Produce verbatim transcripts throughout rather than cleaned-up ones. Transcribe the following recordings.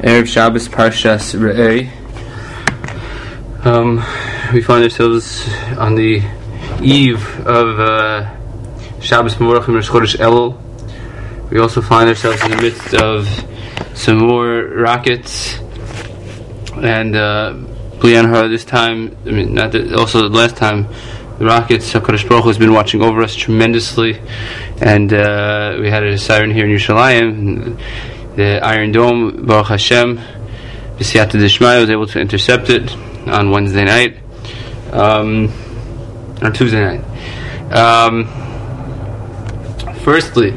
Erev Shabbos Parshas Re'eh. Um, we find ourselves on the eve of uh, Shabbos Mevorachim Rosh Chodesh Elul. We also find ourselves in the midst of some more rockets, and uh, Bli Anhara this time, I mean, not the, also the last time, the rockets, HaKadosh Baruch Hu has been watching over us tremendously, and uh, we had a siren here in Yerushalayim. The Iron Dome, Baruch Hashem, B'siyata D'Shmaya, was able to intercept it on Wednesday night, um, on Tuesday night. Um, firstly,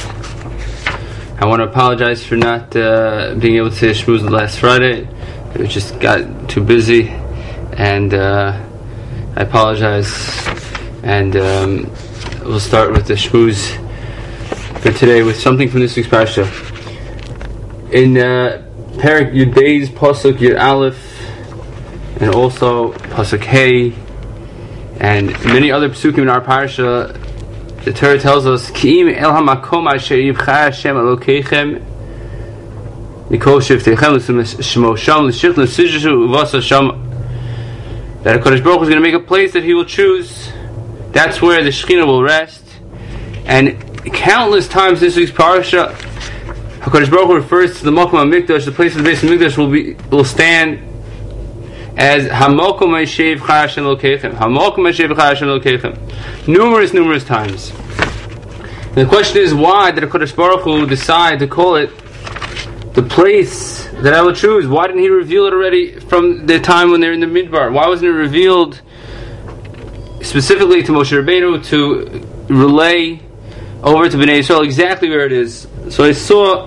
I want to apologize for not uh, being able to shmooze the last Friday. It just got too busy, and uh, I apologize. And um, we'll start with the shmooze for today with something from this week's parsha. In uh, Perek Yud Beis, Pasuk Yud Aleph, and also Pasuk Hey, and many other psukim in our parsha, the Torah tells us, Ki'im el hamakom asher yivcha Hashem Elokeichem mikol shiftechem l'shmo sham l'shich l'sijushu uvasa sham, that HaKadosh Baruch Hu is going to make a place that He will choose. That's where the Shekhinah will rest. And countless times this week's parsha, HaKadosh Baruch Hu refers to the Makom HaMikdash, the place of the base of the Mikdash will be will stand as Hamokom HaYeshev Chai Hashem Elokeichem. Hamokom HaYeshev Chai Hashem Elokeichem. Numerous, numerous times. And the question is, why did HaKadosh Baruch Hu decide to call it the place that I will choose? Why didn't He reveal it already from the time when they're in the Midbar? Why wasn't it revealed specifically to Moshe Rabbeinu to relay over to Bnei Yisrael exactly where it is? So I saw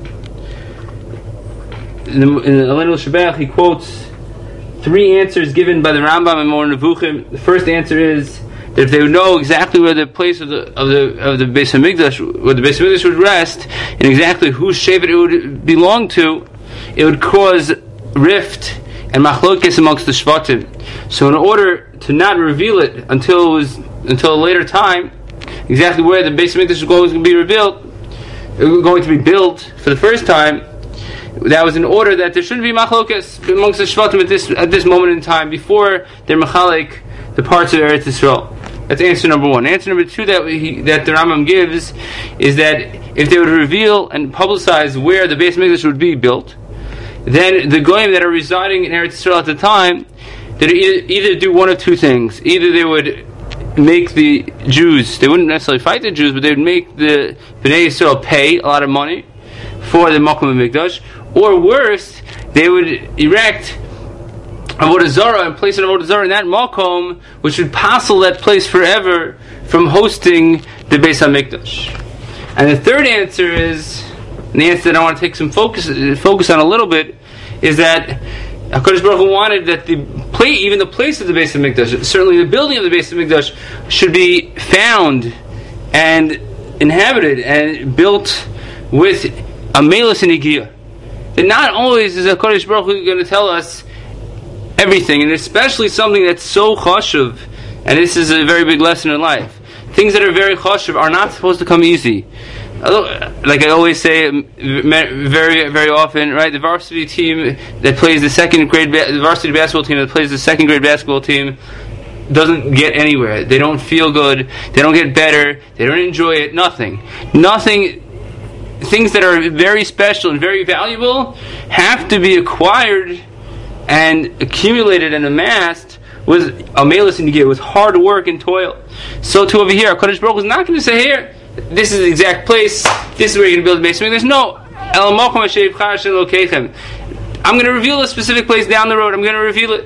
in the, in the Elenu Shabbat, he quotes three answers given by the Rambam and Moreh Nevuchim. The first answer is that if they would know exactly where the place of the of the of the Beis Hamikdash, where the Beis Hamikdash would rest, and exactly whose shevet it would belong to, it would cause rift and machlokes amongst the shvatim. So in order to not reveal it until it was until a later time, exactly where the Beis Hamikdash was going to be revealed, going to be built for the first time, that was in order that there shouldn't be machlokes amongst the shvatim at this at this moment in time before they're mechalek the parts of Eretz Yisrael. That's answer number one. Answer number two that he, that the Rambam gives is that if they would reveal and publicize where the Beis Hamikdash would be built, then the goyim that are residing in Eretz Yisrael at the time, they'd either, either do one of two things. Either they would make the Jews, they wouldn't necessarily fight the Jews, but they would make the Bnei Yisrael pay a lot of money for the Makom HaMikdash, or worse, they would erect Avodah Zarah and place an Avodah Zarah in that Makom, which would passel that place forever from hosting the Beis HaMikdash. And the third answer is, and the answer that I want to take some focus focus on a little bit, is that HaKadosh Baruch Hu wanted that the place, even the place of the Beis HaMikdash, certainly the building of the Beis HaMikdash, should be found and inhabited and built with a melus and igiyah. That not always is HaKadosh Baruch Hu going to tell us everything, and especially something that's so chashuv, and this is a very big lesson in life. Things that are very chashuv are not supposed to come easy. Like I always say, very, very often, right? The varsity team that plays the second grade, the varsity basketball team that plays the second grade basketball team doesn't get anywhere. They don't feel good. They don't get better. They don't enjoy it. Nothing. Nothing. Things that are very special and very valuable have to be acquired and accumulated and amassed with amelus and yigiyah, with hard work and toil. So too over here, HaKadosh Baruch Hu is not going to say, here, this is the exact place, this is where you're going to build the basement. There's no, El Makom HaYeshev Chai Hashem Elokeichem. I'm going to reveal a specific place down the road, I'm going to reveal it.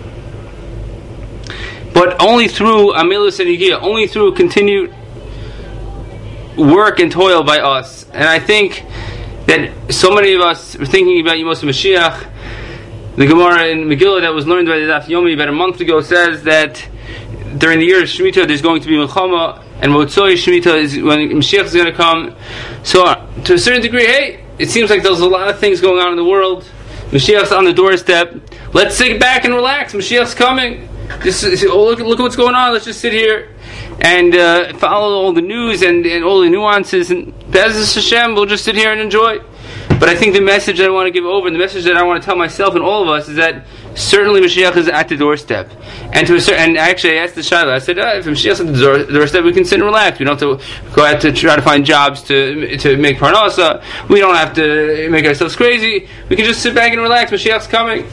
But only through amelus and yigiyah, only through continued work and toil by us. And I think that so many of us are thinking about Yemos Mashiach. The Gemara in Megillah that was learned by the Daf Yomi about a month ago says that during the year of Shemitah there's going to be Milchama, and Motzoi Shemitah is when Mashiach is going to come. So to a certain degree, hey, it seems like there's a lot of things going on in the world. Mashiach's on the doorstep. Let's sit back and relax. Mashiach's coming. Just oh, look, look at what's going on. Let's just sit here and uh, follow all the news and, and all the nuances, and Be'ezus Hashem, we'll just sit here and enjoy. But I think the message that I want to give over, and the message that I want to tell myself and all of us, is that certainly Mashiach is at the doorstep. And to a certain, and actually I asked the Shiloh, I said, oh, if Mashiach is at the door, doorstep, we can sit and relax. We don't have to go out to try to find jobs to to make parnasa. We don't have to make ourselves crazy. We can just sit back and relax. Mashiach's coming.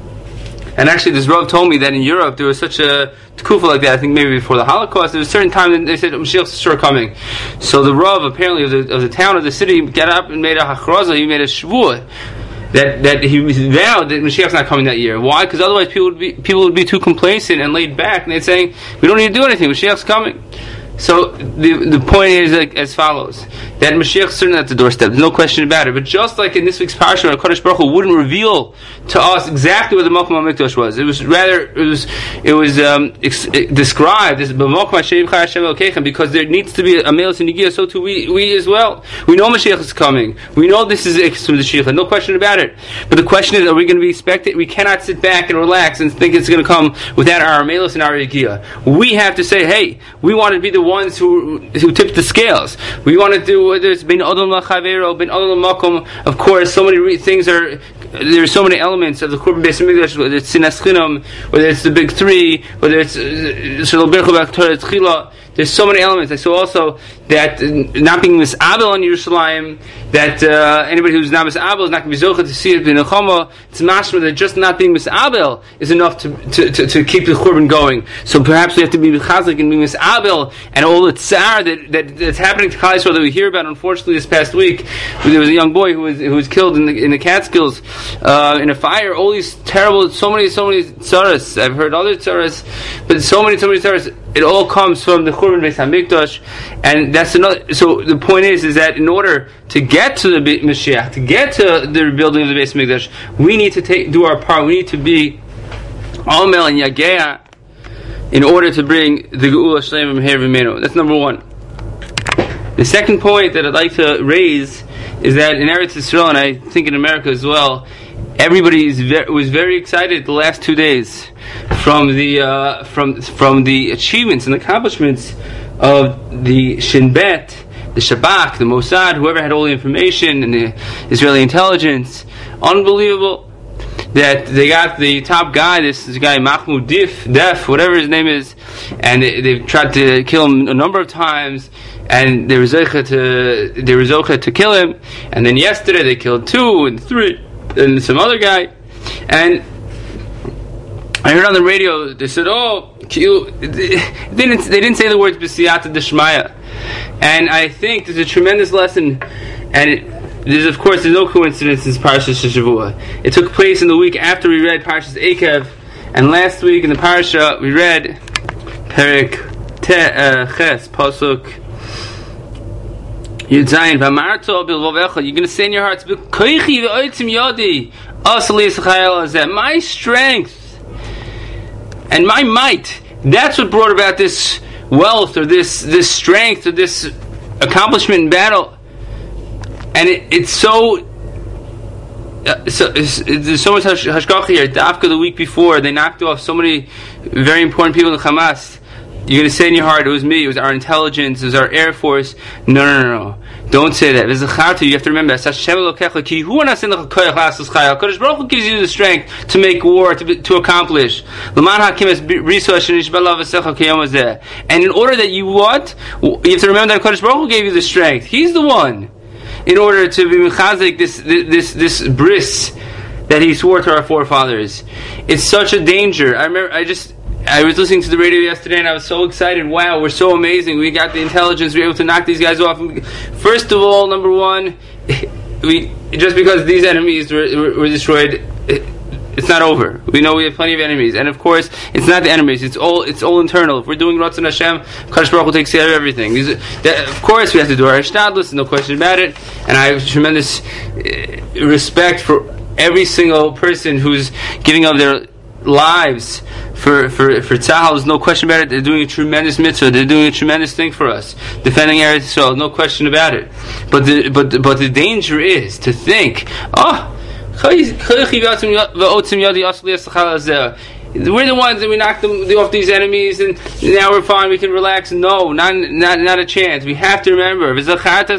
And actually, this Rav told me that in Europe there was such a tekufa like that. I think maybe before the Holocaust, there was a certain time that they said Mashiach's sure coming. So the Rav apparently of the, of the town of the city got up and made a hachraza. He made a shvuah that that he vowed that Mashiach's not coming that year. Why? Because otherwise people would be people would be too complacent and laid back, and they'd saying we don't need to do anything. Mashiach's coming. So the the point is like, as follows: that Mashiach is certainly at the doorstep. There's no question about it. But just like in this week's parsha, when Hakadosh Baruch Hu wouldn't reveal to us exactly what the Mokum HaMikdash was, it was rather it was it was um, ex- described as B'Mokum HaShem Chai Hashem Elokechem, because there needs to be a male Sinigia. So too we we as well. We know Mashiach is coming. We know this is from the Sheicha. No question about it. But the question is, are we going to be expected? We cannot sit back and relax and think it's going to come without our Melos and our Yigia. We have to say, hey, we want to be the ones who who tip the scales. We want to do, whether it's bin Adam Lachavero, bin Adam Makom. Of course, so many re- things are. There are so many elements of the Korban Beis Hamikdash, whether it's Sinas Chinam, whether it's the big three, whether it's Shalom Berchu B'Torah Tchila. There's so many elements. I saw also that uh, not being misabel on Yerushalayim, that uh, anybody who's not misabel is not going to be zochah to see it in a choma. It's mashma that just not being misabel is enough to, to, to, to keep the korban going. So perhaps we have to be chazik and be misabel, and all the tsar that, that that's happening to Klal Yisrael that we hear about. Unfortunately, this past week there was a young boy who was who was killed in the in the Catskills uh, in a fire. All these terrible, so many so many tzaras. I've heard other tzaras, but so many so many tzaras. It all comes from the Churban Beis Hamikdash, and that's another. So the point is, is that in order to get to the Mashiach, to get to the rebuilding of the Beis Hamikdash, we need to take do our part. We need to be Omel and Yagea in order to bring the Geula Shleima Meher V'Menu. That's number one. The second point that I'd like to raise is that in Eretz Yisrael, and I think in America as well, everybody is ve- was very excited the last two days from the uh, from from the achievements and accomplishments of the Shin Bet, the Shabak, the Mossad, whoever had all the information, and the Israeli intelligence. Unbelievable that they got the top guy, this, this guy Mahmoud Dif, Def, whatever his name is, and they, they've tried to kill him a number of times, and they were zocheh to they were zocheh to kill him, and then yesterday they killed two and three and some other guy, and I heard on the radio they said, "Oh, you, they didn't they didn't say the words b'siyata d'shmaya," and I think there's a tremendous lesson, and it, there's of course there's no coincidence in Parashas Shavua. It took place in the week after we read Parashas Eikev, and last week in the parasha we read Perek Te uh, Ches Pasuk Yudzayin V'amarto Bilvovecha. You're going to say in your hearts, "Koichi v'oitzim yodi asali yisachayel azeh." My strength and my might, that's what brought about this wealth or this this strength or this accomplishment in battle. And it, it's so uh, so it's, it's, there's so much hashgacha here. Dafka the week before they knocked off so many very important people in Hamas. You're going to say in your heart, it was me, it was our intelligence, it was our air force. No, no, no, no. Don't say that. You have to remember, Kodesh Baruch Hu gives you the strength to make war, to, to accomplish. And in order that you what? You have to remember that Kodesh Baruch Hu gave you the strength. He's the one. In order to be mechazik this, this, this bris that he swore to our forefathers. It's such a danger. I remember, I just... I was listening to the radio yesterday and I was so excited. Wow, we're so amazing. We got the intelligence. We were able to knock these guys off. First of all, number one, we just because these enemies were, were, were destroyed, it's not over. We know we have plenty of enemies. And of course, it's not the enemies. It's all it's all internal. If we're doing Ratzon Hashem, Kadosh Baruch Hu takes care of everything. That, of course, we have to do our Hishtadlus, no question about it. And I have tremendous respect for every single person who's giving up their lives for for for Tzahal. There's no question about it. They're doing a tremendous mitzvah. They're doing a tremendous thing for us, defending Eretz Yisrael. No question about it. But the but but the danger is to think, oh, we're the ones that we knocked them off these enemies, and now we're fine. We can relax. No, not not not a chance. We have to remember, He's the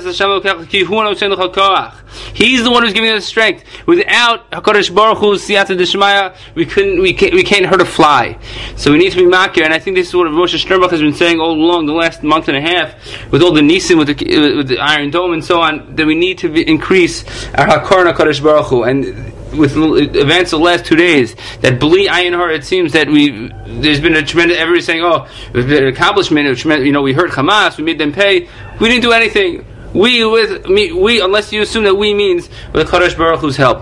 one who's giving us strength. Without Hakadosh Baruch Hu's siyata d'shmaya, we couldn't, we can't, we can't hurt a fly. So we need to be makir, and I think this is what Moshe Sternbach has been saying all along the last month and a half, with all the nisim, with the, with the Iron Dome and so on, that we need to be, increase our Hakar and Hakadosh Baruch Hu. And with events of the last two days, that Bli Ayin Har, it seems that we there's been a tremendous, everybody's saying, oh, there's been an accomplishment, a tremendous, you know, we hurt Hamas, we made them pay. We didn't do anything. We, with me, we, unless you assume that we means with Kadosh Baruch Hu's help.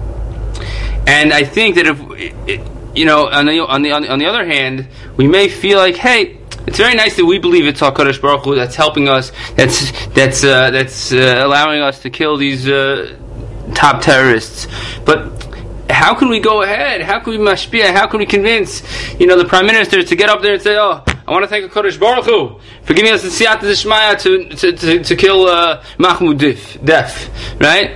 And I think that if, you know, on the, on the, on the other hand, we may feel like, hey, it's very nice that we believe it's HaKadosh Baruch Hu that's helping us, that's, that's, uh, that's, uh, allowing us to kill these, uh, top terrorists. But how can we go ahead? How can we mashpia? How can we convince, you know, the Prime Minister to get up there and say, oh, I want to thank HaKadosh Baruch Hu for giving us the siyata d'shmaya to, to, to, to kill uh, Mahmoud Dif, Def, right?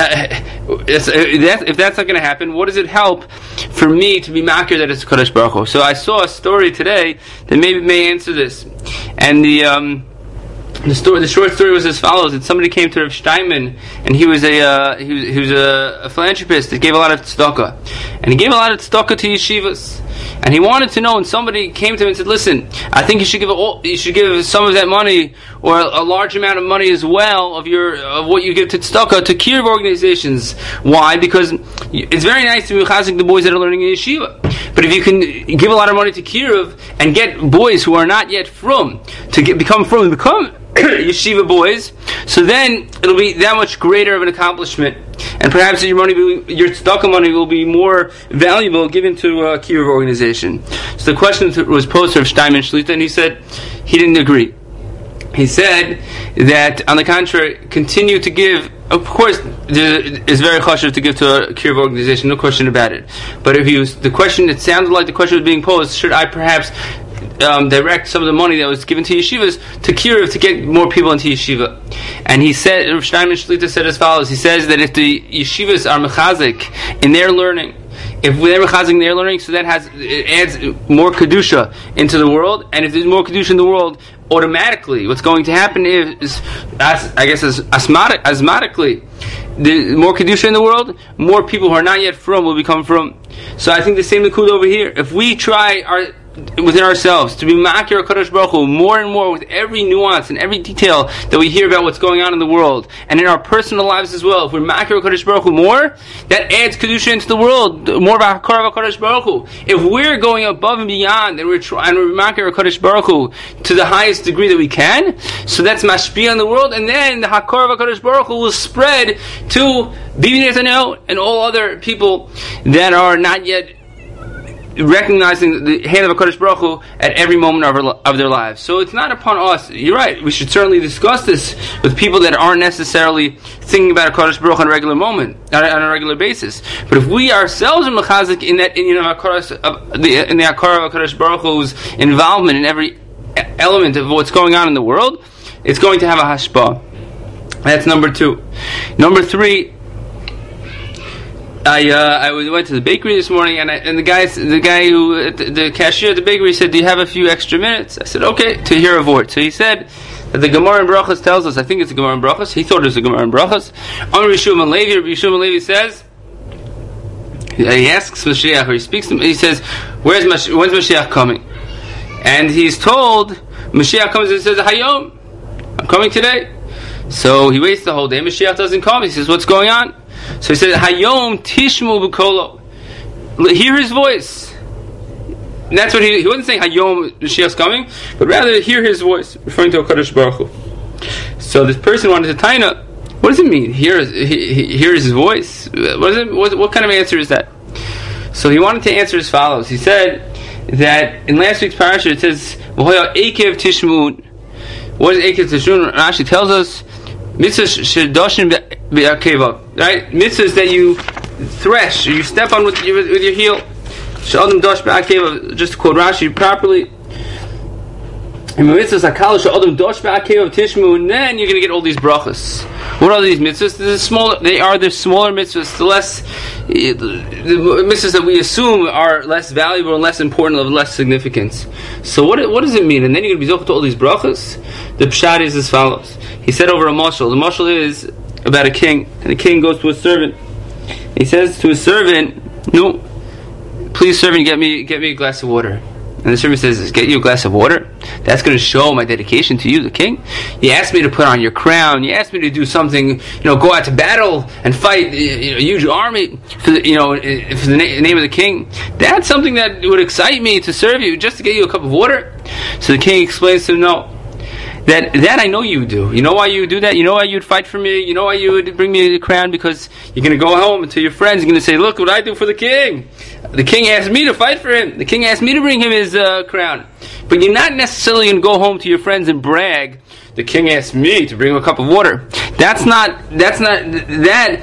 If that's not going to happen, what does it help for me to be makir that it's HaKadosh Baruch Hu? So I saw a story today that maybe may answer this. And the... Um, The story, the short story was as follows: that somebody came to Rav Steinman, and he was a uh, he was, he was a, a philanthropist that gave a lot of tzedakah, and he gave a lot of tzedakah to yeshivas, and he wanted to know. And somebody came to him and said, "Listen, I think you should give all, you should give some of that money, or a, a large amount of money as well of your of what you give to tzedakah to kiruv organizations. Why? Because it's very nice to be chazik the boys that are learning in yeshiva, but if you can give a lot of money to kiruv and get boys who are not yet frum to get, become frum and become yeshiva boys, so then it'll be that much greater of an accomplishment, and perhaps your money, will, your tzedakah money, will be more valuable given to a kiruv organization." So the question was posed to Rav Steinman Shlita, and he said he didn't agree. He said that, on the contrary, continue to give. Of course, it's very chashuv to give to a kiruv organization, no question about it. But if you, the question, it sounded like the question was being posed: should I perhaps Um, direct some of the money that was given to yeshivas to kiruv to get more people into yeshiva? And he said, Rav Steinman Shlita said as follows: he says that if the yeshivas are mechazik in their learning, if they're mechazik in their learning, so that has, it adds more kedusha into the world, and if there's more kedusha in the world, automatically what's going to happen is, as, I guess as asmatic, asmatically, the more kedusha in the world, more people who are not yet from will become from. So I think the same likud over here. If we try our within ourselves to be makir HaKadosh Baruch Hu more and more with every nuance and every detail that we hear about what's going on in the world, and in our personal lives as well, if we're makir HaKadosh Baruch Hu more, that adds kedusha into the world, more of Hakar HaKadosh Baruch Hu. If we're going above and beyond, and we're trying to makir HaKadosh Baruch Hu to the highest degree that we can, so that's mashpia in the world, and then the Hakar HaKadosh Baruch Hu will spread to Bibi Netanyahu and all other people that are not yet recognizing the hand of HaKadosh Baruch Hu at every moment of, our, of their lives. So it's not upon us. You're right. We should certainly discuss this with people that aren't necessarily thinking about HaKadosh Baruch Hu on a regular moment, on a, on a regular basis. But if we ourselves are mechazik in that, in, you know, HaKadosh, uh, the, in the Hakar of HaKadosh Baruch Hu's involvement in every element of what's going on in the world, it's going to have a hashpah. That's number two. Number three, I uh, I went to the bakery this morning, and I, and the guy the guy who the, the cashier at the bakery said, "Do you have a few extra minutes?" I said, "Okay," to hear a word. So he said that the Gemara in Brachos tells us, I think it's a Gemara in Brachos. He thought it was a Gemara in Brachos. Amar Yeshua ben Levi, Yeshua ben Levi says, he asks Mashiach, or he speaks to him, he says, "Where's Mashiach, when's Mashiach coming?" And he's told, Mashiach comes and says, "Hayom, I'm coming today." So he waits the whole day. Mashiach doesn't come. He says, "What's going on?" So he said, "Hayom tishmu b'kolo." Hear his voice. And that's what he he wasn't saying Hayom Mashiach's coming, but rather hear his voice, referring to HaKadosh Baruch Hu. So this person wanted to taina. What does it mean? Hear he, he, hear his voice. What is it? What, what kind of answer is that? So he wanted to answer as follows. He said that in last week's parasha it says V'hoya ekev tishmun. What is ekev tishmun? Rashi tells us mitzvahs shedoshin be'akeva, right? Mitzvahs that you thresh, or you step on with your, with your heel. She'adam dosh be'akeva, just to quote Rashi properly. And mitzvahs hakal she'adam dosh be'akeva tishmu, and then you're going to get all these brachas. What are these mitzvahs? They're smaller. They are the smaller mitzvahs, the less, the mitzvahs that we assume are less valuable and less important, of less significance. So what what does it mean? And then you're going to be zocheh to all these brachas? The pshat is as follows. He said over a mashal. The mashal is about a king, and the king goes to a servant. He says to his servant, "No, please, servant, get me get me a glass of water." And the servant says, "Get you a glass of water? That's going to show my dedication to you, the king. You asked me to put on your crown. You asked me to do something, you know, go out to battle and fight, you know, a huge army for the, you know, for the na- name of the king. That's something that would excite me to serve you, just to get you a cup of water." So the king explains to him, "No, that that I know you do. You know why you would do that? You know why you'd fight for me? You know why you would bring me the crown? Because you're going to go home to your friends. You're going to say, look what I do for the king. The king asked me to fight for him. The king asked me to bring him his uh, crown. But you're not necessarily going to go home to your friends and brag, the king asked me to bring him a cup of water. That's not, that's not, that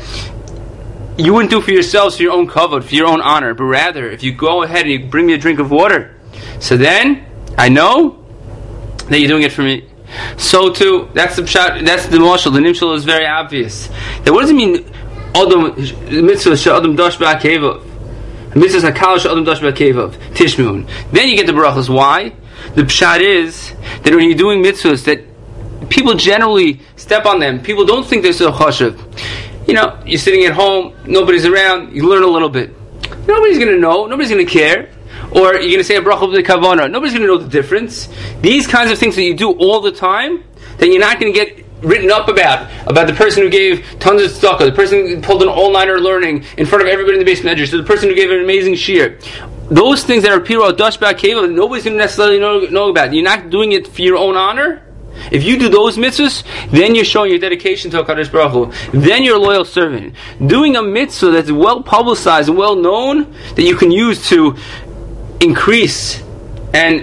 you wouldn't do for yourselves, for your own kavod, for your own honor. But rather, if you go ahead and you bring me a drink of water, so then I know that you're doing it for me." So too, that's the pshat, that's the mashal. The nimshal is very obvious. Now, what does it mean? Adam mitzvah she'adam dash ba'akevav, mitzvah hakal she'adam dash ba'akevav tishmun. Then you get the brachas. Why? The pshat is that when you're doing mitzvahs, that people generally step on them. People don't think they're so chashuv. You know, you're sitting at home, nobody's around. You learn a little bit. Nobody's going to know. Nobody's going to care. Or you're going to say a bracha b'li kavana. Nobody's going to know the difference. These kinds of things that you do all the time, that you're not going to get written up about, about the person who gave tons of tzedakah, the person who pulled an all-nighter learning in front of everybody in the basement medrash, so the person who gave an amazing shiur. Those things that are piro dash ba'akevav, nobody's going to necessarily know, know about. You're not doing it for your own honor. If you do those mitzvahs, then you're showing your dedication to HaKadosh Baruch Hu. Then you're a loyal servant. Doing a mitzvah that's well publicized and well known, that you can use to increase and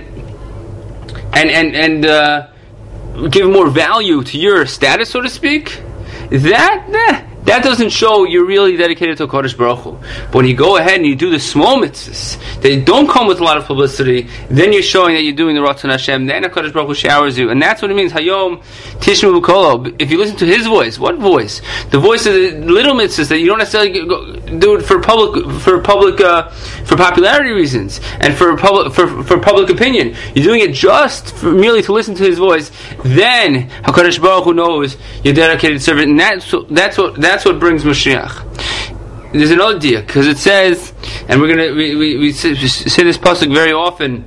and and and uh, give more value to your status, so to speak, that eh, that doesn't show you're really dedicated to HaKadosh Baruch Hu. But when you go ahead and you do the small mitzvahs that don't come with a lot of publicity, then you're showing that you're doing the Ratzon Hashem. Then HaKadosh Baruch Hu showers you, and that's what it means. Hayom Tishmu B'Kolo. If you listen to His voice, what voice? The voice of the little mitzvahs that you don't necessarily do it for public, for public, uh, for popularity reasons and for public, for for public opinion. You're doing it just for, merely to listen to His voice. Then HaKadosh Baruch Hu knows you're a dedicated servant, and that's that's what that. That's what brings Mashiach. There's another deal, because it says, and we're gonna we, we, we say, say this pasuk very often.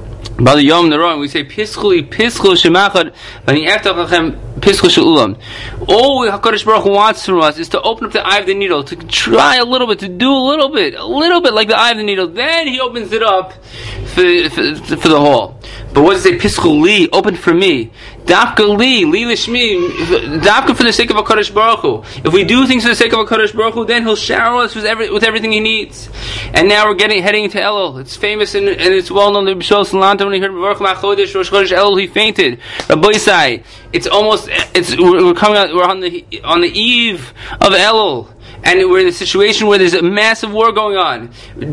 By the Yom Naron, we say Pischuli Pischul Shemachad Vani Eftachachem Pischul She'ulam. All HaKadosh Baruch Hu wants from us is to open up the eye of the needle, to try a little bit, to do a little bit, a little bit like the eye of the needle. Then He opens it up for for, for the whole. But what does it say? Pischul Li, open for me. Dafka Li, Li Lishmi, Dafka for the sake of HaKadosh Baruch Hu. If we do things for the sake of HaKadosh Baruch Hu, then He'll shower us with, every, with everything He needs. And now we're getting heading into Elul. It's famous and, and it's well known. The Bishol Salanta, when he heard Baruch Machodesh Rosh Chodesh Elul, he fainted. Rabbi Yisai, it's almost it's we're coming out. We're on the on the eve of Elul, and we're in a situation where there's a massive war going on.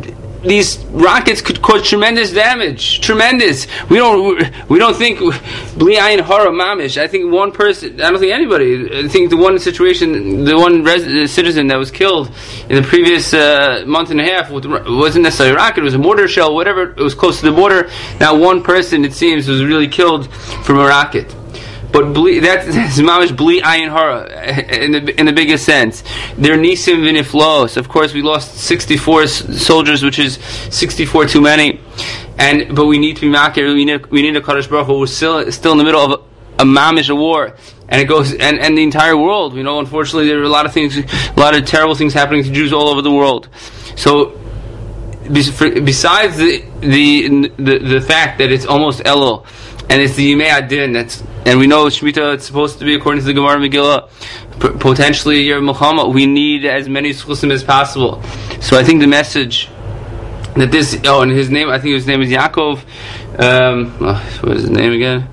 These rockets could cause tremendous damage. Tremendous. We don't we don't think Bli Ayin Hara Mamish. I think one person. I don't think anybody. I think the one situation, the one res- citizen that was killed in the previous uh, month and a half wasn't necessarily a rocket. It was a mortar shell. Whatever. It was close to the border. Now one person, it seems, was really killed from a rocket. But ble- that, that's mamish bli ayin hara in the in the biggest sense. They're nisim v'niflos. Of course, we lost sixty-four s- soldiers, which is sixty-four too many. And but we need to be makir. We need we need a Kadosh Baruch Hu. We're still still in the middle of a, a mamish, a war, and it goes and, and the entire world. We know, unfortunately, there are a lot of things, a lot of terrible things happening to Jews all over the world. So, besides the the the, the fact that it's almost Elul, and it's the Yimei Adin, that's, and we know Shemitah, it's supposed to be, according to the Gemara Megillah, p- potentially a year of Milchama. We need as many Schusim as possible. So I think the message that this, oh, and his name, I think his name is Yaakov, um, what is his name again?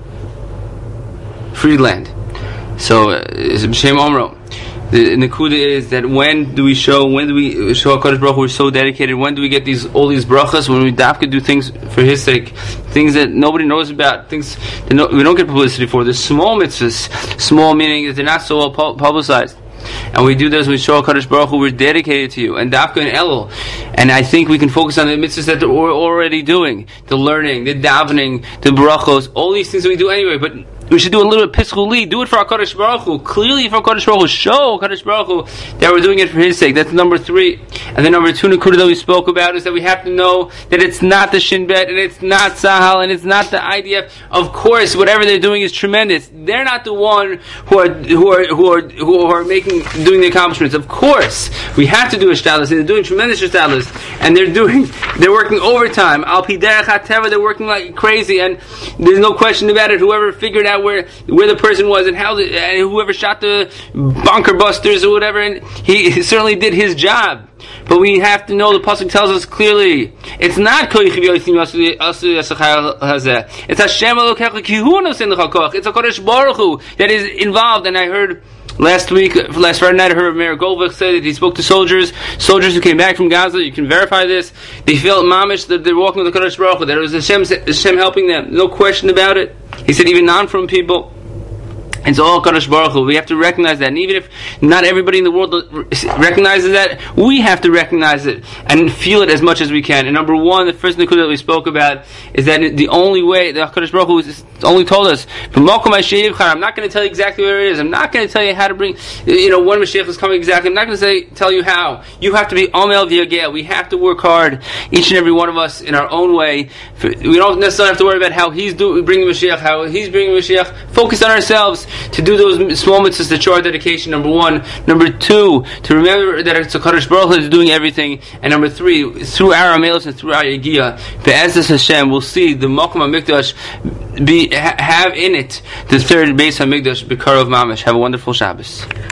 Friedland. So, uh, it's B'Shem Omro. The Nakuda is that when do we show, when do we show HaKadosh Baruch Hu we're so dedicated? When do we get these all these brachas? When we dafka do things for His sake, things that nobody knows about, things that no, we don't get publicity for. The small mitzvahs, small meaning that they're not so well pu- publicized. And we do this, we show HaKadosh Baruch Hu, we're dedicated to you. And Dafka and Elul. And I think we can focus on the mitzvahs that we're already doing. The learning, the davening, the brachos, all these things that we do anyway. But we should do a little bit piskuli. Do it for HaKadosh Baruch Hu. Clearly for HaKadosh Baruch Hu. Show HaKadosh Baruch Hu that we're doing it for His sake. That's number three. And then number two, Nakuda, that we spoke about is that we have to know that it's not the Shin Bet, and it's not Sahal, and it's not the I D F. Of course, whatever they're doing is tremendous. They're not the one who are who are who are who are making doing the accomplishments. Of course, we have to do a shtadlus, and they're doing tremendous shtadlus, and they're doing they're working overtime. Al pi derech hateva, they're working like crazy, and there's no question about it. Whoever figured out where where the person was and how the, and whoever shot the bunker busters or whatever, and he certainly did his job. But we have to know the pasuk tells us clearly it's not it's Hashem Elokecha ki hu nosen lecha koach. It's HaKadosh Baruch Hu that is involved. And I heard last week, last Friday night, I heard Meir Goldberg say that he spoke to soldiers, soldiers who came back from Gaza. You can verify this. They felt mamish that they're walking with the HaKadosh Baruch Hu, that it was Hashem, Hashem helping them. No question about it. He said even non-from people. It's all HaKadosh Baruch Hu. We have to recognize that. And even if not everybody in the world recognizes that, we have to recognize it and feel it as much as we can. And number one, the first Nakuda that we spoke about is that the only way, the HaKadosh Baruch Hu has only told us, I'm not going to tell you exactly where it is. I'm not going to tell you how to bring, you know, when Mashiach is coming exactly. I'm not going to say, tell you how. You have to be Omel V'Yagel. We have to work hard, each and every one of us, in our own way. We don't necessarily have to worry about how he's do, bringing Mashiach, how he's bringing Mashiach. Focus on ourselves to do those small mitzvahs to show our dedication, number one. Number two, to remember that it's HaKadosh Baruch Hu is doing everything. And number three, through our Amelos and through our Yegiyah, Be'ezus Hashem, we'll see the Mokum HaMikdash be, ha, have in it the third Beis HaMikdash, B'Karov Mamash. Have a wonderful Shabbos.